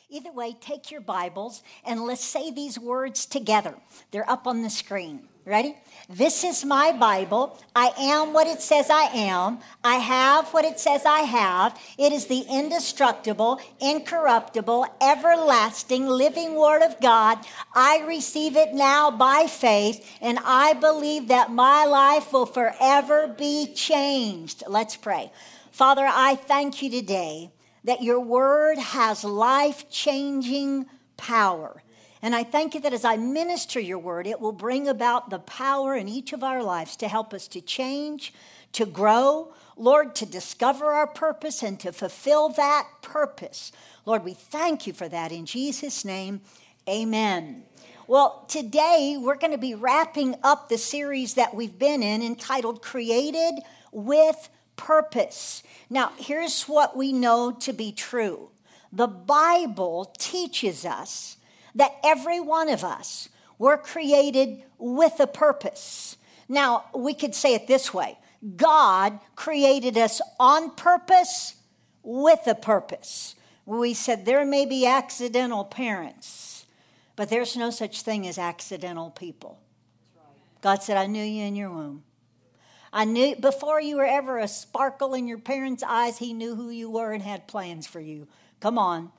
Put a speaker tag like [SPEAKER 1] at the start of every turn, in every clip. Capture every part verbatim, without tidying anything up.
[SPEAKER 1] Either way, take your Bibles and let's say these words together. They're up on the screen. Ready? This is my Bible. I am what it says I am. I have what it says I have. It is the indestructible, incorruptible, everlasting, living Word of God. I receive it now by faith, and I believe that my life will forever be changed. Let's pray. Father, I thank you today that your word has life-changing power. And I thank you that as I minister your word, it will bring about the power in each of our lives to help us to change, to grow, Lord, to discover our purpose and to fulfill that purpose. Lord, we thank you for that in Jesus' name. Amen. Well, today we're going to be wrapping up the series that we've been in entitled Created with Purpose. Now, here's what we know to be true. The Bible teaches us that every one of us were created with a purpose. Now, we could say it this way. God created us on purpose with a purpose. We said there may be accidental parents, but there's no such thing as accidental people. God said, I knew you in your womb. I knew before you were ever a sparkle in your parents' eyes, he knew who you were and had plans for you. Come on.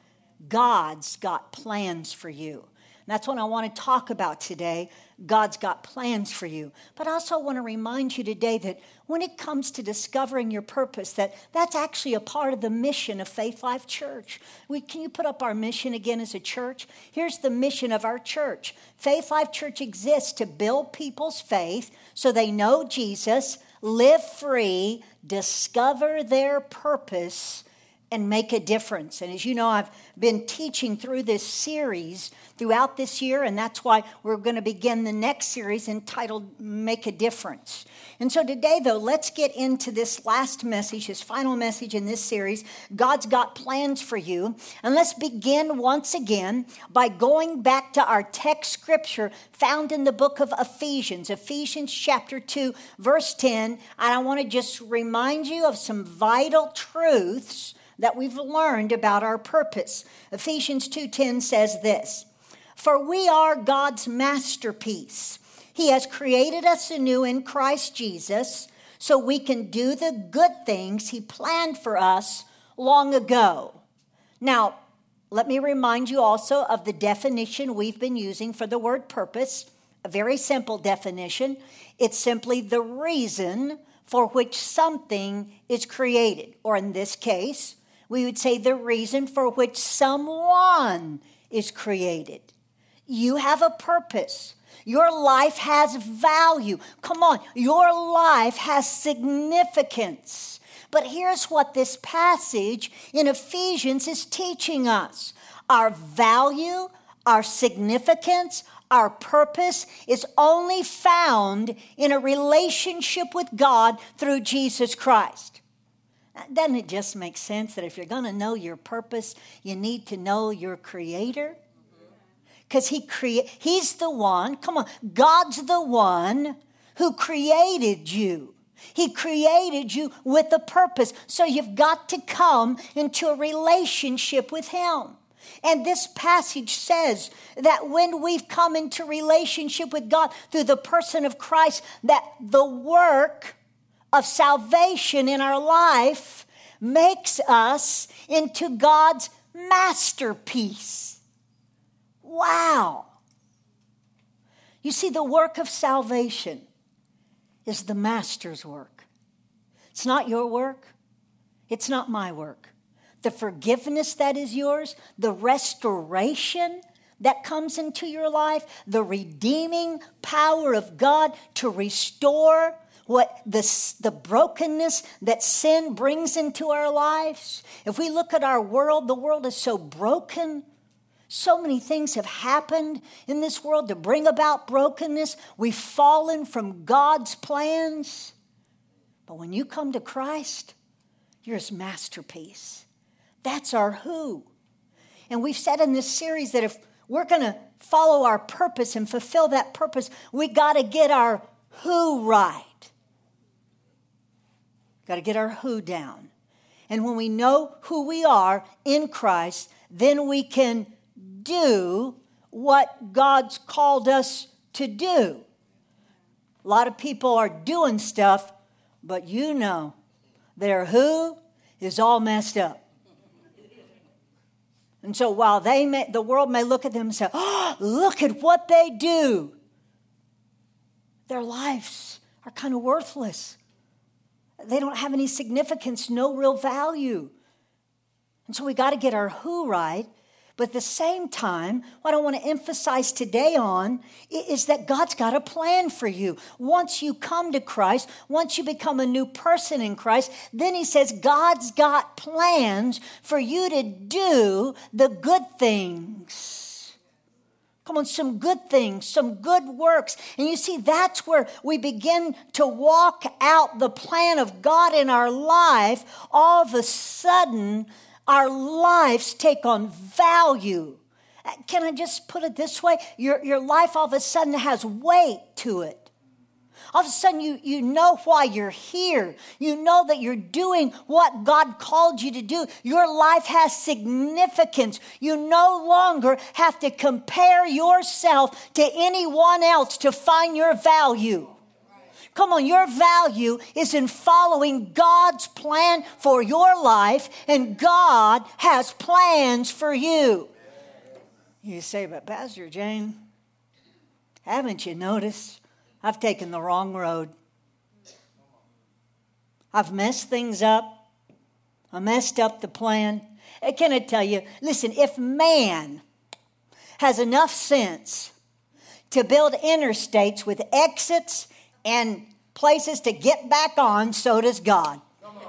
[SPEAKER 1] God's got plans for you. And that's what I want to talk about today. God's got plans for you. But I also want to remind you today that when it comes to discovering your purpose, that that's actually a part of the mission of Faith Life Church. We, can you put up our mission again as a church? Here's the mission of our church. Faith Life Church exists to build people's faith so they know Jesus, live free, discover their purpose, and make a difference. And as you know, I've been teaching through this series throughout this year, and that's why we're going to begin the next series entitled Make a Difference. And so today, though, let's get into this last message, this final message in this series, God's got plans for you. And let's begin once again by going back to our text scripture found in the book of Ephesians, Ephesians chapter two, verse ten. And I want to just remind you of some vital truths that we've learned about our purpose. Ephesians two ten says this, "For we are God's masterpiece. He has created us anew in Christ Jesus so we can do the good things he planned for us long ago." Now, let me remind you also of the definition we've been using for the word purpose, a very simple definition. It's simply the reason for which something is created, or in this case, we would say the reason for which someone is created. You have a purpose. Your life has value. Come on, your life has significance. But here's what this passage in Ephesians is teaching us. Our value, our significance, our purpose is only found in a relationship with God through Jesus Christ. Doesn't it just make sense that if you're going to know your purpose, you need to know your Creator? Because he crea- He's the one, come on, God's the one who created you. He created you with a purpose. So you've got to come into a relationship with Him. And this passage says that when we've come into relationship with God through the person of Christ, that the work of salvation in our life makes us into God's masterpiece. Wow. You see, the work of salvation is the master's work. It's not your work. It's not my work. The forgiveness that is yours, the restoration that comes into your life, the redeeming power of God to restore what the, the brokenness that sin brings into our lives. If we look at our world, the world is so broken. So many things have happened in this world to bring about brokenness. We've fallen from God's plans. But when you come to Christ, you're His masterpiece. That's our who. And we've said in this series that if we're going to follow our purpose and fulfill that purpose, we got to get our who right. Got to get our who down. And when we know who we are in Christ, then we can do what God's called us to do. A lot of people are doing stuff, but you know, their who is all messed up. And so while they may, the world may look at them and say, oh, look at what they do, their lives are kind of worthless. They don't have any significance, no real value. And so we got to get our who right. But at the same time, what I want to emphasize today on is that God's got a plan for you. Once you come to Christ, once you become a new person in Christ, then he says God's got plans for you to do the good things. Come on, some good things, some good works. And you see, that's where we begin to walk out the plan of God in our life. All of a sudden, our lives take on value. Can I just put it this way? Your, your life all of a sudden has weight to it. All of a sudden you, you know why you're here. You know that you're doing what God called you to do. Your life has significance. You no longer have to compare yourself to anyone else to find your value. Come on, your value is in following God's plan for your life, and God has plans for you. You say, but Pastor Jane, haven't you noticed I've taken the wrong road? I've messed things up. I messed up the plan. Can I tell you, listen, if man has enough sense to build interstates with exits and places to get back on, so does God.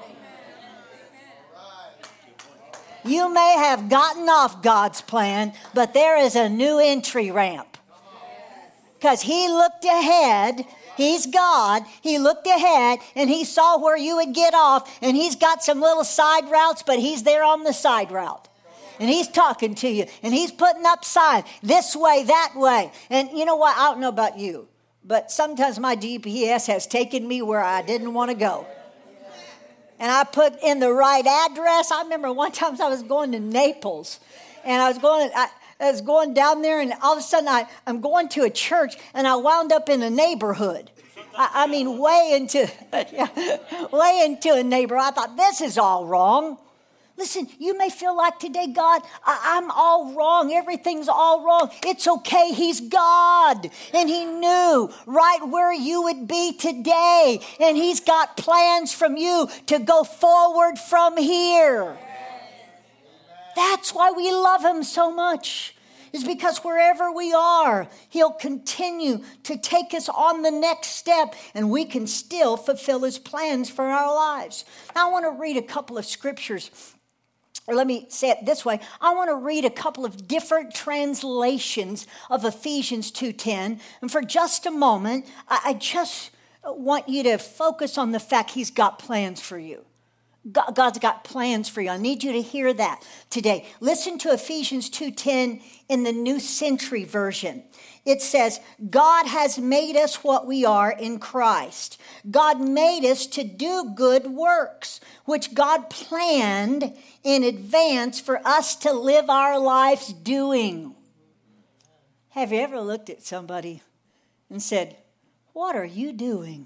[SPEAKER 1] You may have gotten off God's plan, but there is a new entry ramp. Because he looked ahead. He's God. He looked ahead and he saw where you would get off. And he's got some little side routes, but he's there on the side route. And he's talking to you. And he's putting up signs this way, that way. And you know what? I don't know about you, but sometimes my G P S has taken me where I didn't want to go. And I put in the right address. I remember one time I was going to Naples. And I was going... I, I was going down there, and all of a sudden I, I'm going to a church, and I wound up in a neighborhood. I, I mean, way into, yeah, way into a neighborhood. I thought, this is all wrong. Listen, you may feel like today, God, I, I'm all wrong. Everything's all wrong. It's okay. He's God, and he knew right where you would be today, and he's got plans from you to go forward from here. That's why we love him so much, is because wherever we are, he'll continue to take us on the next step, and we can still fulfill his plans for our lives. Now, I want to read a couple of scriptures, or let me say it this way. I want to read a couple of different translations of Ephesians two ten, and for just a moment, I, I just want you to focus on the fact he's got plans for you. God's got plans for you. I need you to hear that today. Listen to Ephesians two ten in the New Century Version. It says, God has made us what we are in Christ. God made us to do good works, which God planned in advance for us to live our lives doing. Have you ever looked at somebody and said, what are you doing?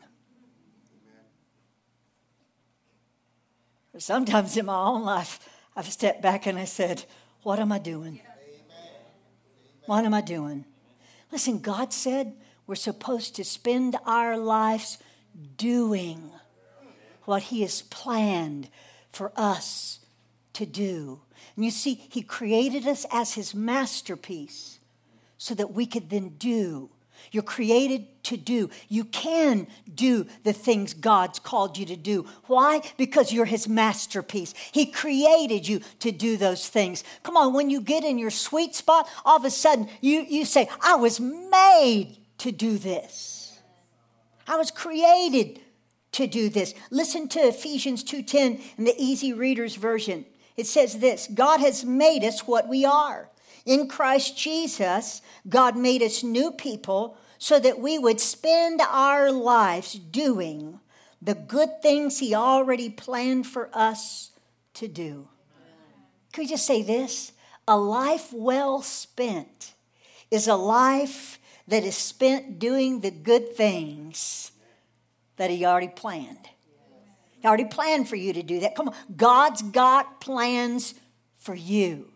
[SPEAKER 1] Sometimes in my own life, I've stepped back and I said, what am I doing? What am I doing? Listen, God said we're supposed to spend our lives doing what he has planned for us to do. And you see, he created us as his masterpiece so that we could then do. You're created to do. You can do the things God's called you to do. Why? Because you're his masterpiece. He created you to do those things. Come on, when you get in your sweet spot, all of a sudden you, you say, I was made to do this. I was created to do this. Listen to Ephesians two ten in the Easy Reader's Version. It says this, God has made us what we are. In Christ Jesus, God made us new people so that we would spend our lives doing the good things he already planned for us to do. Could we just say this? A life well spent is a life that is spent doing the good things that he already planned. He already planned for you to do that. Come on. God's got plans for you.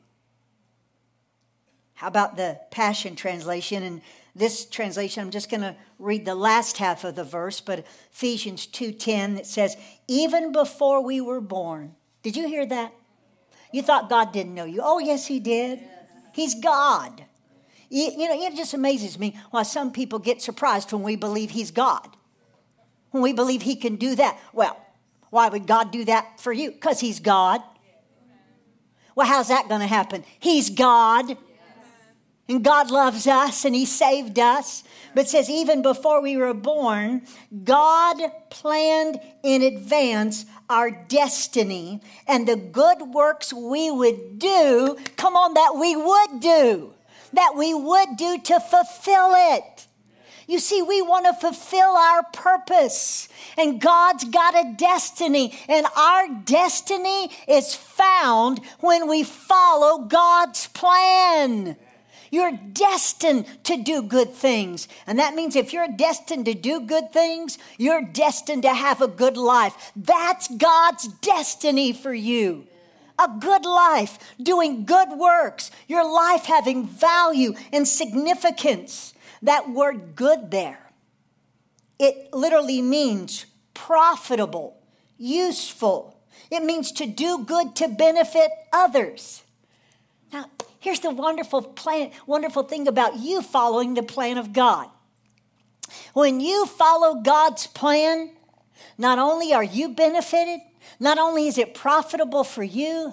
[SPEAKER 1] How about the Passion Translation? And this translation, I'm just going to read the last half of the verse, but Ephesians two ten, that says, even before we were born. Did you hear that? You thought God didn't know you. Oh, yes, he did. Yes. He's God. You, you know, it just amazes me why some people get surprised when we believe he's God. When we believe he can do that. Well, why would God do that for you? Because he's God. Well, how's that going to happen? He's God. And God loves us and he saved us. But it says even before we were born, God planned in advance our destiny and the good works we would do, come on, that we would do, that we would do to fulfill it. You see, we want to fulfill our purpose, and God's got a destiny, and our destiny is found when we follow God's plan. You're destined to do good things. And that means if you're destined to do good things, you're destined to have a good life. That's God's destiny for you. A good life, doing good works, your life having value and significance. That word good there, it literally means profitable, useful. It means to do good to benefit others. Now, here's the wonderful plan, wonderful thing about you following the plan of God. When you follow God's plan, not only are you benefited, not only is it profitable for you,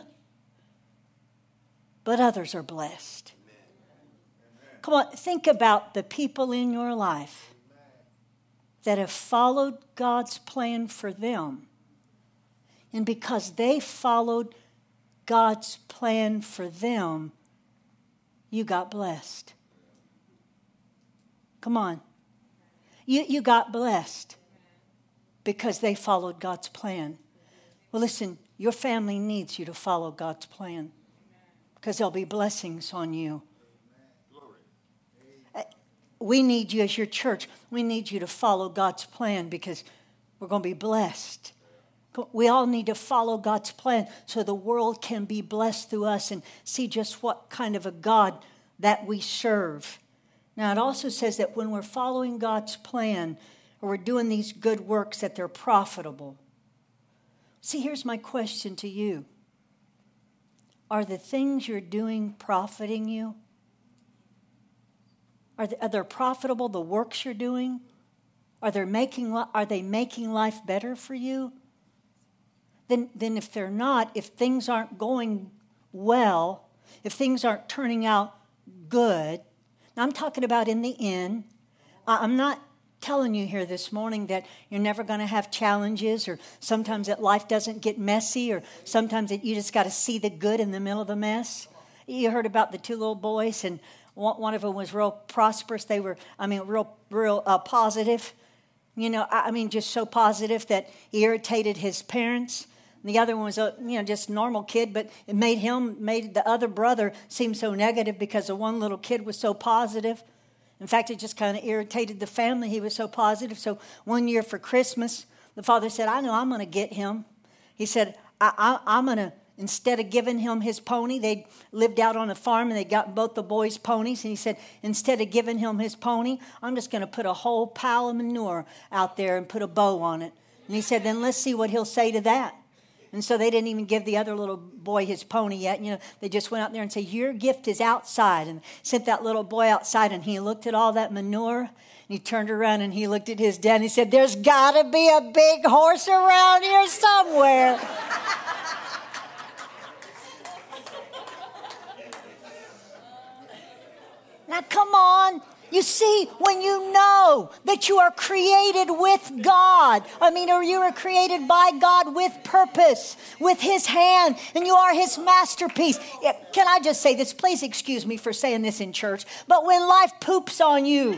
[SPEAKER 1] but others are blessed. Amen. Come on, think about the people in your life that have followed God's plan for them. And because they followed God's plan for them, you got blessed. Come on. You, you got blessed because they followed God's plan. Well, listen, your family needs you to follow God's plan because there'll be blessings on you. We need you as your church. We need you to follow God's plan because we're going to be blessed. We all need to follow God's plan so the world can be blessed through us and see just what kind of a God that we serve. Now, it also says that when we're following God's plan or we're doing these good works, that they're profitable. See, here's my question to you. Are the things you're doing profiting you? Are they, are they profitable, the works you're doing? Are they making, are they making life better for you? Then, then if they're not, if things aren't going well, if things aren't turning out good, now I'm talking about in the end. I'm not telling you here this morning that you're never going to have challenges or sometimes that life doesn't get messy or sometimes that you just got to see the good in the middle of the mess. You heard about the two little boys and one of them was real prosperous. They were, I mean, real, real uh, positive. You know, I mean, just so positive that he irritated his parents. The other one was a you know just normal kid, but it made him made the other brother seem so negative because the one little kid was so positive. In fact, it just kind of irritated the family. He was so positive. So one year for Christmas, the father said, "I know I'm going to get him." He said, I, I, "I'm going to instead of giving him his pony, they lived out on a farm and they got both the boys' ponies. And he said, instead of giving him his pony, I'm just going to put a whole pile of manure out there and put a bow on it." And he said, "Then let's see what he'll say to that." And so they didn't even give the other little boy his pony yet. You know, they just went out there and said, "Your gift is outside." And sent that little boy outside, and he looked at all that manure, and he turned around and he looked at his dad, and he said, "There's got to be a big horse around here somewhere." Now, come on. You see, when you know that you are created with God, I mean, or you are created by God with purpose, with his hand, and you are his masterpiece. Can I just say this? Please excuse me for saying this in church, but when life poops on you,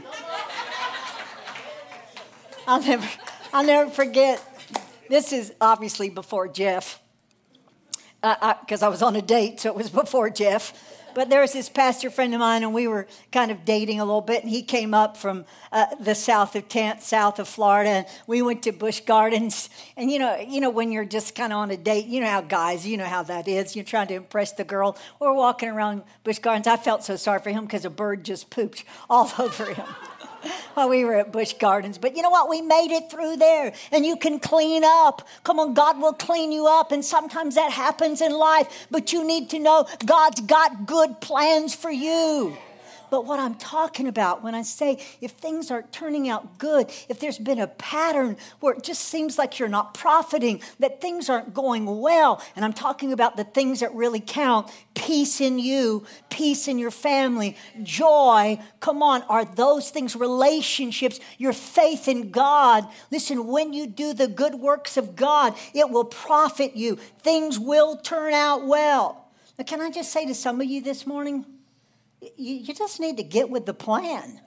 [SPEAKER 1] I'll never, I'll never forget. This is obviously before Jeff, because uh, I, I was on a date, so it was before Jeff. But there was this pastor friend of mine, and we were kind of dating a little bit, and he came up from uh, the south of Tan- south of Florida, and we went to Busch Gardens. And you know, you know, when you're just kind of on a date, you know how guys, you know how that is. You're trying to impress the girl. We're walking around Busch Gardens. I felt so sorry for him because a bird just pooped all over him while we were at Busch Gardens. But you know what? We made it through there. And you can clean up. Come on, God will clean you up. And sometimes that happens in life. But you need to know God's got good plans for you. But what I'm talking about when I say if things aren't turning out good, if there's been a pattern where it just seems like you're not profiting, that things aren't going well, and I'm talking about the things that really count, peace in you, peace in your family, joy, come on, are those things, relationships, your faith in God. Listen, when you do the good works of God, it will profit you. Things will turn out well. Now, can I just say to some of you this morning, you just need to get with the plan.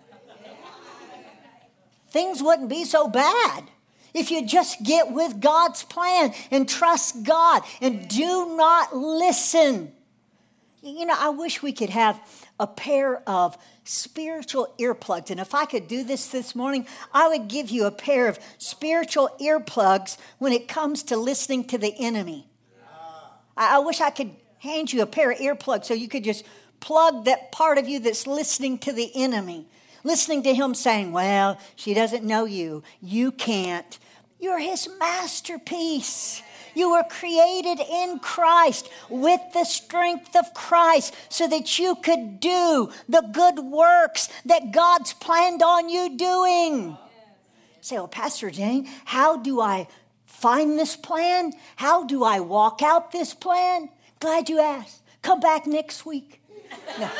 [SPEAKER 1] Things wouldn't be so bad if you just get with God's plan and trust God and do not listen. You know, I wish we could have a pair of spiritual earplugs. And if I could do this this morning, I would give you a pair of spiritual earplugs when it comes to listening to the enemy. I wish I could hand you a pair of earplugs so you could just plug that part of you that's listening to the enemy, listening to him saying, well, she doesn't know you. You can't. You're his masterpiece. You were created in Christ with the strength of Christ so that you could do the good works that God's planned on you doing. You say, well, Pastor Jane, how do I find this plan? How do I walk out this plan? Glad you asked. Come back next week. No.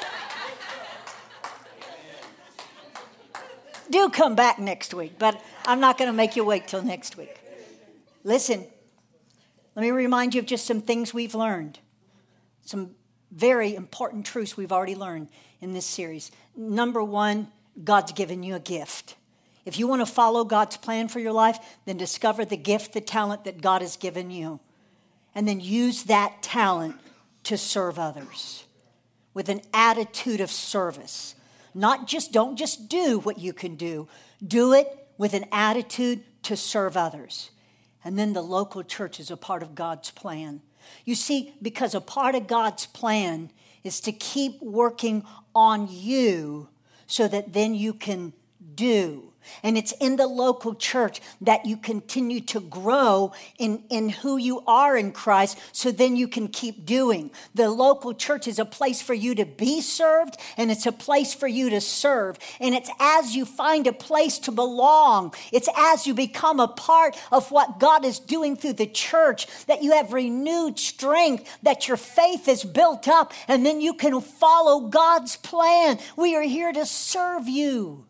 [SPEAKER 1] Do come back next week, but I'm not going to make you wait till next week. Listen, let me remind you of just some things we've learned. Some very important truths we've already learned in this series. Number one, God's given you a gift. If you want to follow God's plan for your life, then discover the gift, the talent that God has given you. And then use that talent to serve others with an attitude of service. Not just, don't just do what you can do. Do it with an attitude to serve others. And then the local church is a part of God's plan. You see, because a part of God's plan is to keep working on you so that then you can do. And it's in the local church that you continue to grow in, in who you are in Christ, so then you can keep doing. The local church is a place for you to be served, and it's a place for you to serve. And it's as you find a place to belong, it's as you become a part of what God is doing through the church, that you have renewed strength, that your faith is built up, and then you can follow God's plan. We are here to serve you,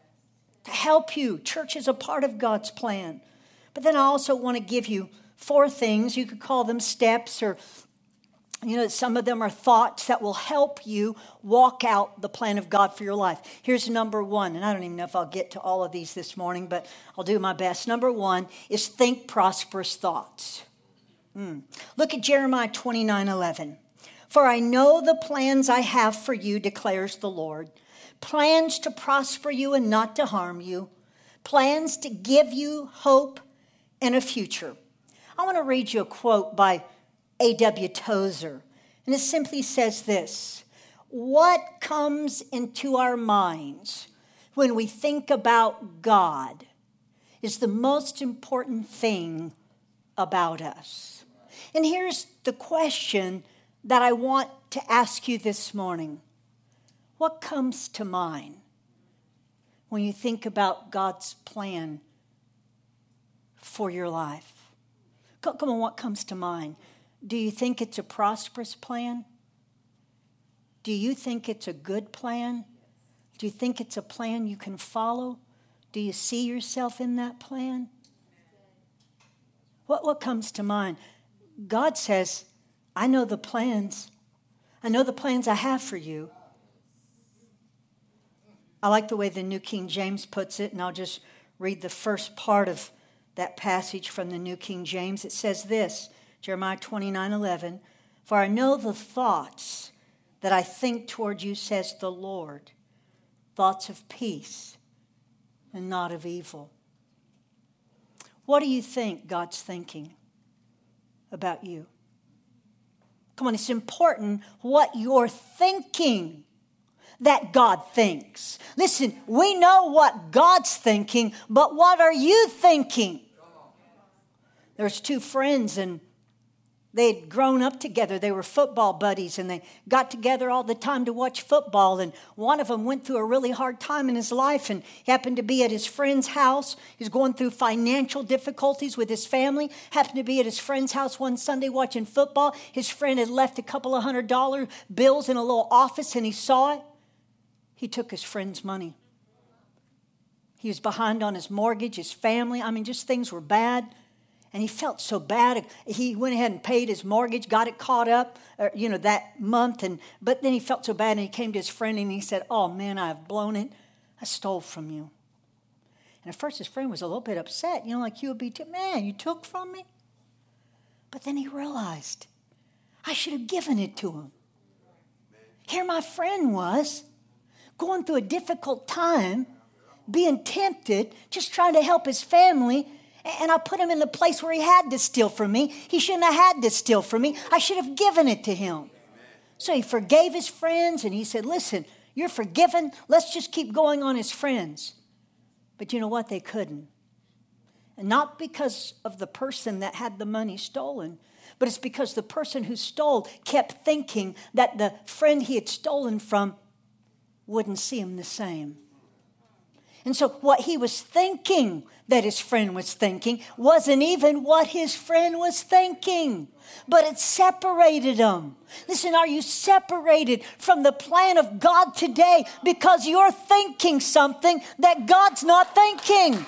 [SPEAKER 1] to help you. Church is a part of God's plan. But then I also want to give you four things. You could call them steps, or, you know, some of them are thoughts that will help you walk out the plan of God for your life. Here's number one, and I don't even know if I'll get to all of these this morning, but I'll do my best. Number one is think prosperous thoughts. Hmm. Look at Jeremiah twenty-nine eleven. For I know the plans I have for you, declares the Lord. Plans to prosper you and not to harm you. Plans to give you hope and a future. I want to read you a quote by A W Tozer. And it simply says this: what comes into our minds when we think about God is the most important thing about us. And here's the question that I want to ask you this morning. What comes to mind when you think about God's plan for your life? Come on, what comes to mind? Do you think it's a prosperous plan? Do you think it's a good plan? Do you think it's a plan you can follow? Do you see yourself in that plan? What, what comes to mind? God says, I know the plans. I know the plans I have for you. I like the way the New King James puts it, and I'll just read the first part of that passage from the New King James. It says this, Jeremiah twenty-nine eleven, for I know the thoughts that I think toward you, says the Lord, thoughts of peace and not of evil. What do you think God's thinking about you? Come on, it's important what you're thinking that God thinks. Listen, we know what God's thinking, but what are you thinking? There's two friends, and they'd grown up together. They were football buddies, and they got together all the time to watch football. And one of them went through a really hard time in his life, and he happened to be at his friend's house. He was going through financial difficulties with his family. Happened to be at his friend's house one Sunday watching football. His friend had left a couple of hundred dollar bills in a little office, and he saw it. He took his friend's money. He was behind on his mortgage, his family. I mean, just things were bad. And he felt so bad. He went ahead and paid his mortgage, got it caught up, uh, you know, that month. And but then he felt so bad, and he came to his friend, and he said, "Oh, man, I've blown it. I stole from you." And at first his friend was a little bit upset, you know, like you would be, too. Man, you took from me? But then he realized, I should have given it to him. Here my friend was, going through a difficult time, being tempted, just trying to help his family, and I put him in the place where he had to steal from me. He shouldn't have had to steal from me. I should have given it to him. So he forgave his friends, and he said, listen, you're forgiven. Let's just keep going on as friends. But you know what? They couldn't. And not because of the person that had the money stolen, but it's because the person who stole kept thinking that the friend he had stolen from wouldn't see him the same. And so what he was thinking that his friend was thinking wasn't even what his friend was thinking, but it separated them. Listen, are you separated from the plan of God today because you're thinking something that God's not thinking?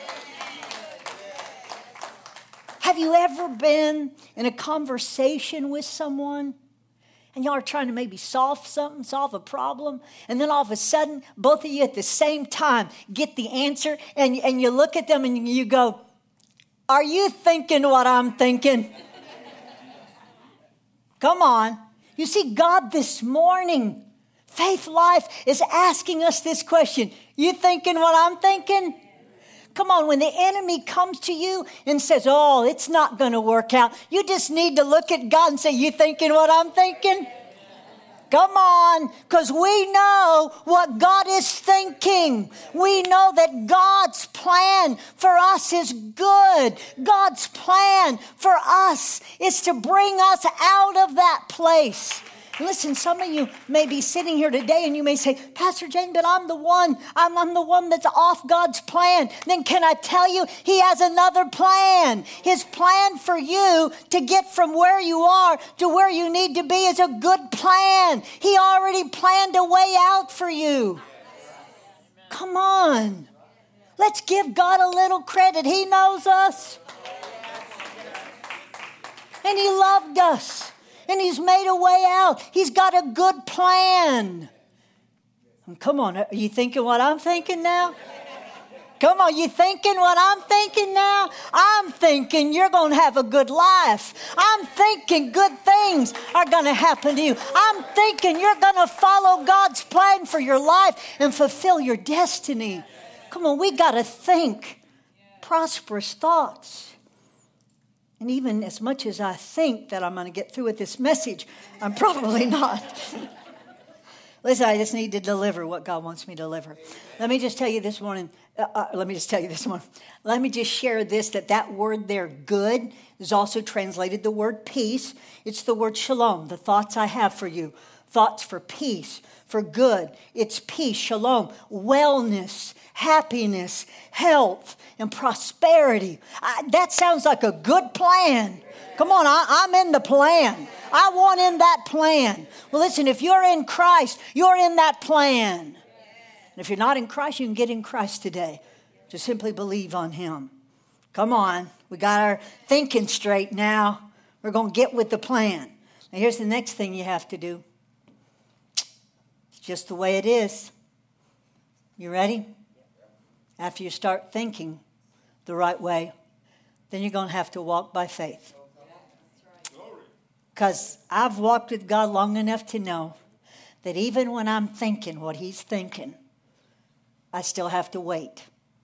[SPEAKER 1] Have you ever been in a conversation with someone and y'all are trying to maybe solve something, solve a problem, and then all of a sudden, both of you at the same time get the answer, and, and you look at them and you go, are you thinking what I'm thinking? Come on. You see, God this morning, Faith Life is asking us this question. You thinking what I'm thinking? Come on, when the enemy comes to you and says, oh, it's not going to work out, you just need to look at God and say, you thinking what I'm thinking? Come on, because we know what God is thinking. We know that God's plan for us is good. God's plan for us is to bring us out of that place. Listen, some of you may be sitting here today and you may say, Pastor Jane, but I'm the one, I'm, I'm the one that's off God's plan. Then can I tell you, He has another plan. His plan for you to get from where you are to where you need to be is a good plan. He already planned a way out for you. Come on. Let's give God a little credit. He knows us. And He loved us. And He's made a way out. He's got a good plan. Come on, are you thinking what I'm thinking now? Come on, you thinking what I'm thinking now? I'm thinking you're going to have a good life. I'm thinking good things are going to happen to you. I'm thinking you're going to follow God's plan for your life and fulfill your destiny. Come on, we got to think prosperous thoughts. And even as much as I think that I'm going to get through with this message, I'm probably not. Listen, I just need to deliver what God wants me to deliver. Let me just tell you this morning. Uh, uh, let me just tell you this morning. Let me just share this, that that word there, good, is also translated the word peace. It's the word shalom, the thoughts I have for you. Thoughts for peace, for good. It's peace, shalom, wellness, happiness, health, and prosperity. I, that sounds like a good plan. Come on, I, I'm in the plan. I want in that plan. Well, listen, if you're in Christ, you're in that plan. And if you're not in Christ, you can get in Christ today. Just simply believe on Him. Come on, we got our thinking straight now. We're going to get with the plan. Now, here's the next thing you have to do. It's just the way it is. You ready? After you start thinking the right way, then you're going to have to walk by faith. Because I've walked with God long enough to know that even when I'm thinking what he's thinking, I still have to wait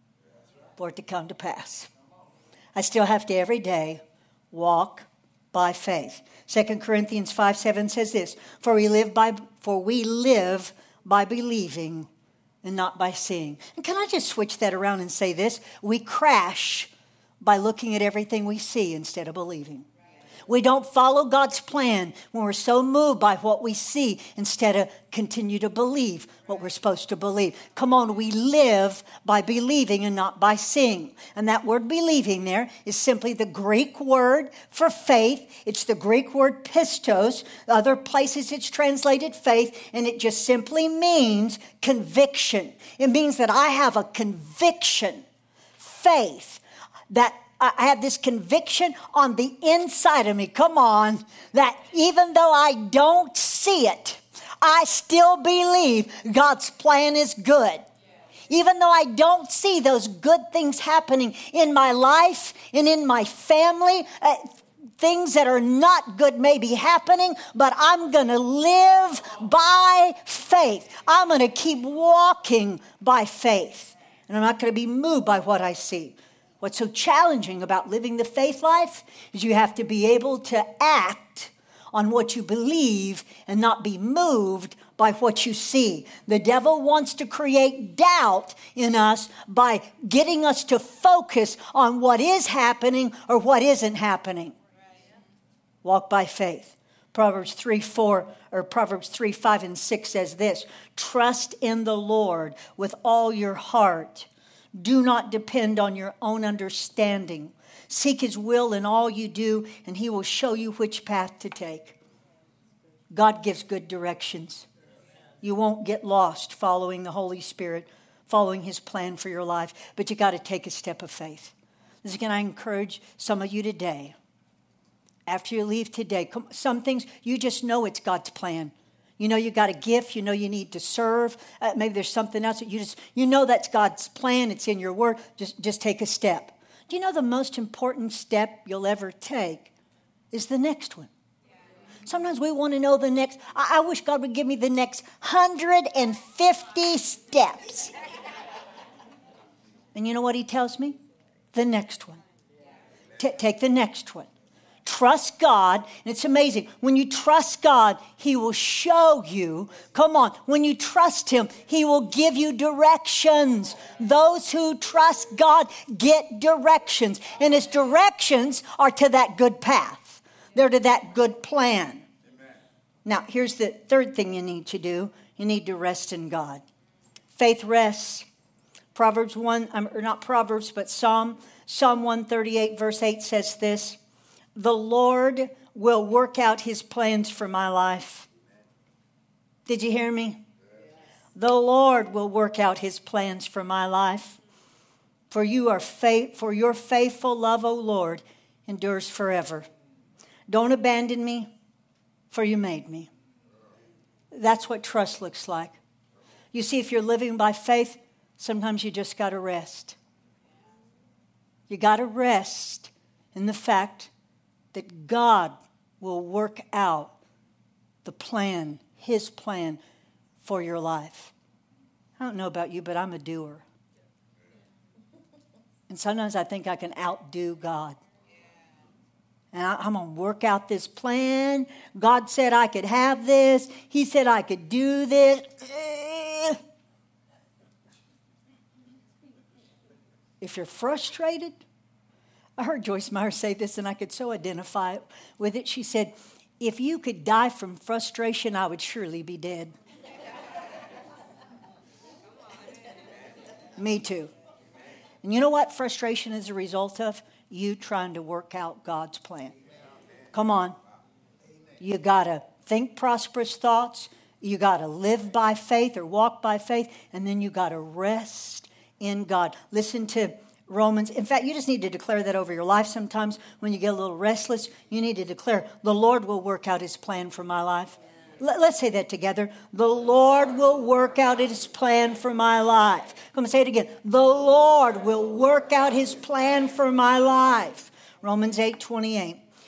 [SPEAKER 1] for it to come to pass. I still have to every day walk by faith. Second Corinthians five seven says this, for we live by for we live by believing and not by seeing. And can I just switch that around and say this? We crash by looking at everything we see instead of believing. We don't follow God's plan when we're so moved by what we see instead of continue to believe what we're supposed to believe. Come on, we live by believing and not by seeing. And that word believing there is simply the Greek word for faith. It's the Greek word pistos. Other places it's translated faith, and it just simply means conviction. It means that I have a conviction, faith, that I have this conviction on the inside of me, come on, that even though I don't see it, I still believe God's plan is good. Even though I don't see those good things happening in my life and in my family, uh, things that are not good may be happening, but I'm going to live by faith. I'm going to keep walking by faith. And I'm not going to be moved by what I see. What's so challenging about living the faith life is you have to be able to act on what you believe and not be moved by what you see. The devil wants to create doubt in us by getting us to focus on what is happening or what isn't happening. Walk by faith. Proverbs three, four, or Proverbs three, five, and six says this, trust in the Lord with all your heart. Do not depend on your own understanding. Seek his will in all you do, and he will show you which path to take. God gives good directions. You won't get lost following the Holy Spirit, following his plan for your life, but you got to take a step of faith. This is going to encourage some of you today. After you leave today, some things you just know it's God's plan. You know you got a gift. You know you need to serve. Uh, maybe there's something else that you just, you know that's God's plan. It's in your word. Just, just take a step. Do you know the most important step you'll ever take is the next one? Sometimes we want to know the next. I, I wish God would give me the next one hundred fifty steps. And you know what he tells me? The next one. T- take the next one. Trust God, and it's amazing. When you trust God, he will show you. Come on. When you trust him, he will give you directions. Those who trust God get directions. And his directions are to that good path. They're to that good plan. Amen. Now, here's the third thing you need to do. You need to rest in God. Faith rests. Proverbs one, or not Proverbs, but Psalm, Psalm one thirty-eight, verse eight says this. The Lord will work out his plans for my life. Did you hear me? Yes. The Lord will work out his plans for my life. For you are faith, for your faithful love, O Lord, endures forever. Don't abandon me, for you made me. That's what trust looks like. You see, if you're living by faith, sometimes you just got to rest. You got to rest in the fact that God will work out the plan, his plan for your life. I don't know about you, but I'm a doer. And sometimes I think I can outdo God. And I, I'm going to work out this plan. God said I could have this. He said I could do this. If you're frustrated, I heard Joyce Meyer say this, and I could so identify with it. She said, if you could die from frustration, I would surely be dead. Me too. And you know what frustration is a result of? You trying to work out God's plan. Come on. You got to think prosperous thoughts. You got to live by faith or walk by faith. And then you got to rest in God. Listen to Romans. In fact, you just need to declare that over your life sometimes. When you get a little restless, you need to declare, the Lord will work out his plan for my life. Let's say that together. The Lord will work out his plan for my life. Come and say it again. The Lord will work out his plan for my life. Romans eight twenty-eight.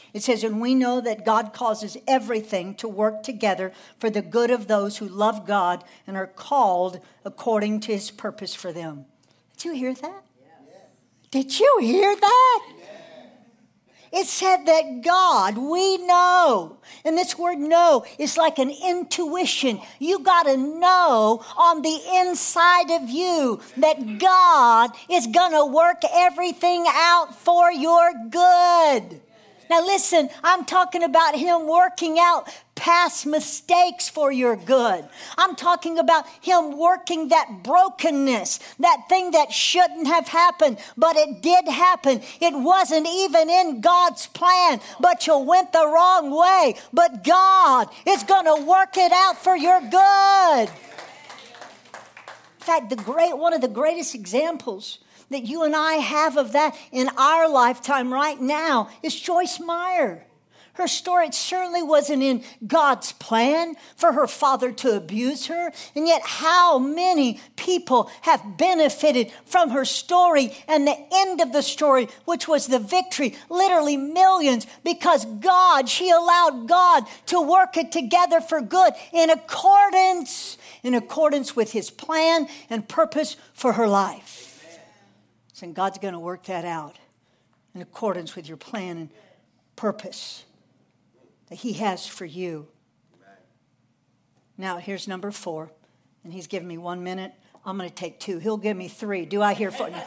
[SPEAKER 1] It says, and we know that God causes everything to work together for the good of those who love God and are called according to his purpose for them. Did you hear that? Yes. Did you hear that? Yes. It said that God, we know. And this word know is like an intuition. You got to know on the inside of you that God is going to work everything out for your good. Now listen, I'm talking about him working out past mistakes for your good. I'm talking about him working that brokenness, that thing that shouldn't have happened, but it did happen. It wasn't even in God's plan, but you went the wrong way. But God is going to work it out for your good. In fact, the great one of the greatest examples that you and I have of that in our lifetime right now is Joyce Meyer. Her story, it certainly wasn't in God's plan for her father to abuse her. And yet how many people have benefited from her story and the end of the story, which was the victory, literally millions, because God, she allowed God to work it together for good in accordance, in accordance with his plan and purpose for her life. And God's going to work that out in accordance with your plan and purpose that he has for you. Now, here's number four. And he's given me one minute. I'm going to take two. He'll give me three. Do I hear four?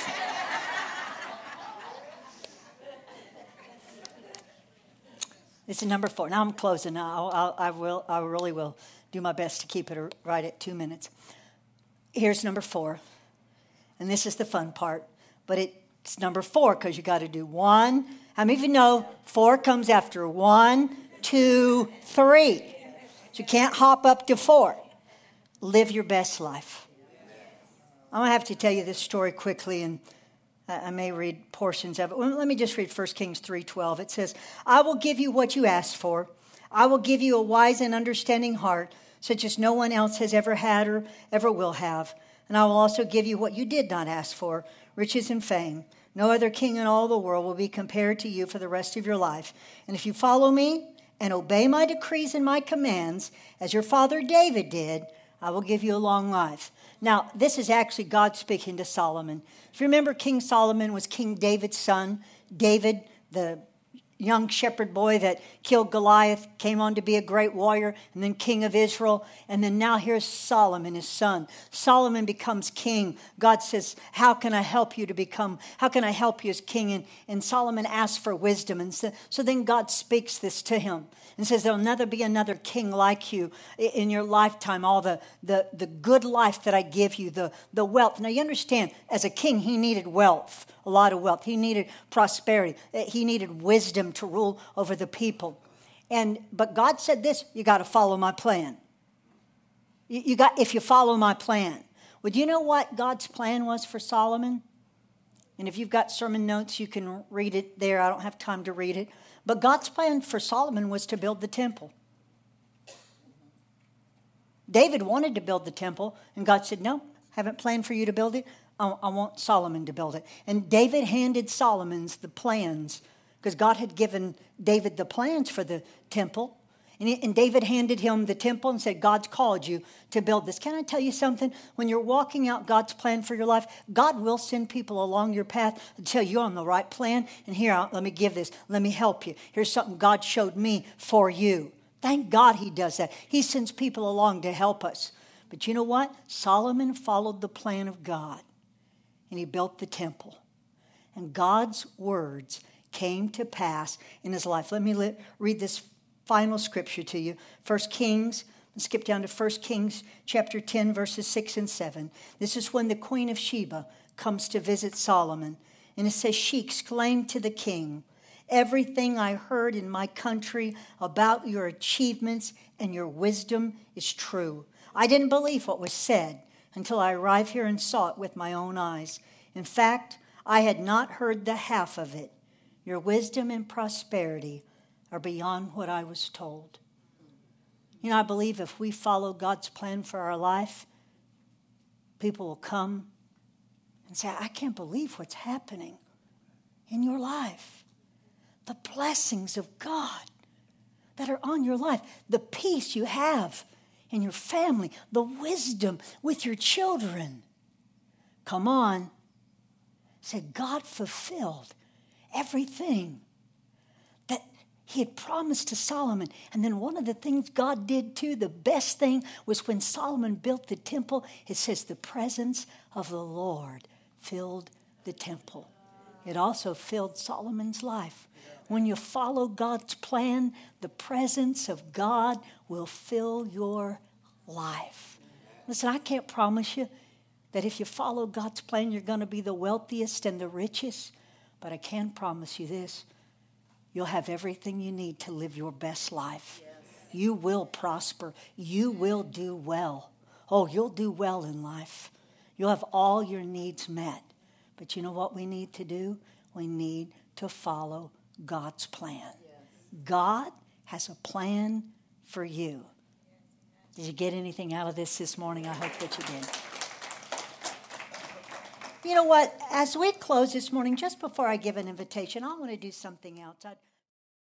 [SPEAKER 1] This is number four. Now I'm closing. Now I'll, I will. I really will do my best to keep it right at two minutes. Here's number four. And this is the fun part, but it's number four because you got to do one. How many of you know four comes after one, two, three? So you can't hop up to four. Live your best life. I'm going to have to tell you this story quickly, and I may read portions of it. Well, let me just read First Kings three twelve. It says, I will give you what you asked for. I will give you a wise and understanding heart, such as no one else has ever had or ever will have. And I will also give you what you did not ask for, riches and fame. No other king in all the world will be compared to you for the rest of your life. And if you follow me and obey my decrees and my commands, as your father David did, I will give you a long life. Now, this is actually God speaking to Solomon. If you remember, King Solomon was King David's son. David, the young shepherd boy that killed Goliath, came on to be a great warrior, and then king of Israel. And then now here's Solomon, his son. Solomon becomes king. God says, how can I help you to become, how can I help you as king? And, and Solomon asks for wisdom. And so, so then God speaks this to him and says, there'll never be another king like you in your lifetime. All the, the, the good life that I give you, the, the wealth. Now you understand, as a king, he needed wealth, a lot of wealth. He needed prosperity. He needed wisdom to rule over the people. And but God said this, you got to follow my plan. You, you got if you follow my plan. Well, do you know what God's plan was for Solomon? And if you've got sermon notes, you can read it there. I don't have time to read it. But God's plan for Solomon was to build the temple. David wanted to build the temple, and God said, no, haven't planned for you to build it. I, I want Solomon to build it. And David handed Solomon's the plans, because God had given David the plans for the temple. And, he, and David handed him the temple and said, God's called you to build this. Can I tell you something? When you're walking out God's plan for your life, God will send people along your path to tell you you're on the right plan. And here, let me give this. Let me help you. Here's something God showed me for you. Thank God he does that. He sends people along to help us. But you know what? Solomon followed the plan of God. And he built the temple. And God's words came to pass in his life. Let me let, read this final scripture to you. First Kings, let's skip down to First Kings chapter ten, verses six and seven. This is when the Queen of Sheba comes to visit Solomon. And it says, she exclaimed to the king, everything I heard in my country about your achievements and your wisdom is true. I didn't believe what was said until I arrived here and saw it with my own eyes. In fact, I had not heard the half of it. Your wisdom and prosperity are beyond what I was told. You know, I believe if we follow God's plan for our life, people will come and say, I can't believe what's happening in your life. the blessings of God that are on your life, the peace you have in your family, the wisdom with your children. Come on. Said God fulfilled everything that he had promised to Solomon. And then one of the things God did too, the best thing, was when Solomon built the temple, it says the presence of the Lord filled the temple. It also filled Solomon's life. When you follow God's plan, the presence of God will fill your life. Listen, I can't promise you that if you follow God's plan, you're going to be the wealthiest and the richest. But I can promise you this. You'll have everything you need to live your best life. Yes. You will prosper. You will do well. Oh, you'll do well in life. You'll have all your needs met. But you know what we need to do? We need to follow God's plan. Yes. God has a plan for you. Did you get anything out of this this morning? I hope that you did. You know what? As we close this morning, just before I give an invitation, I want to do something else. I'd